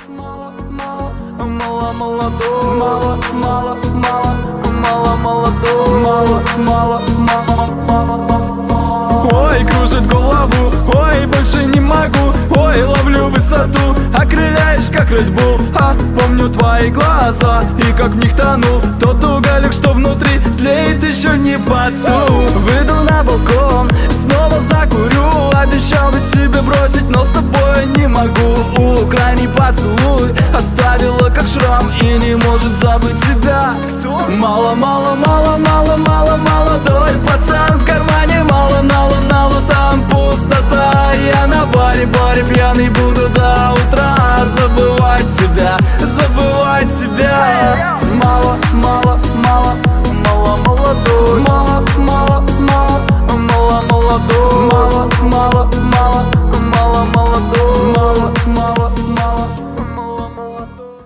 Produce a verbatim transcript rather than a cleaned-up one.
мало, мало, мало молодого, мало, мало, мало, мало молодого, мало, мало, мало, мало, мало. Ой, кружит голову, ой, больше не могу, ой, ловлю высоту, окрыляешь как Red Bull. А помню твои глаза, и как в них тонул тот уголек, что внутри тлеет, еще не потух. Выйду на балкон, снова закурю, обещал ведь себе бросить, но с тобой не могу. Крайний поцелуй оставила как шрам и не может забыть тебя. Мало, мало, мало, мало, мало, молодой пацан в кармане, мало, мало, мало, там пустота. Я на баре, баре пьяный буду до утра.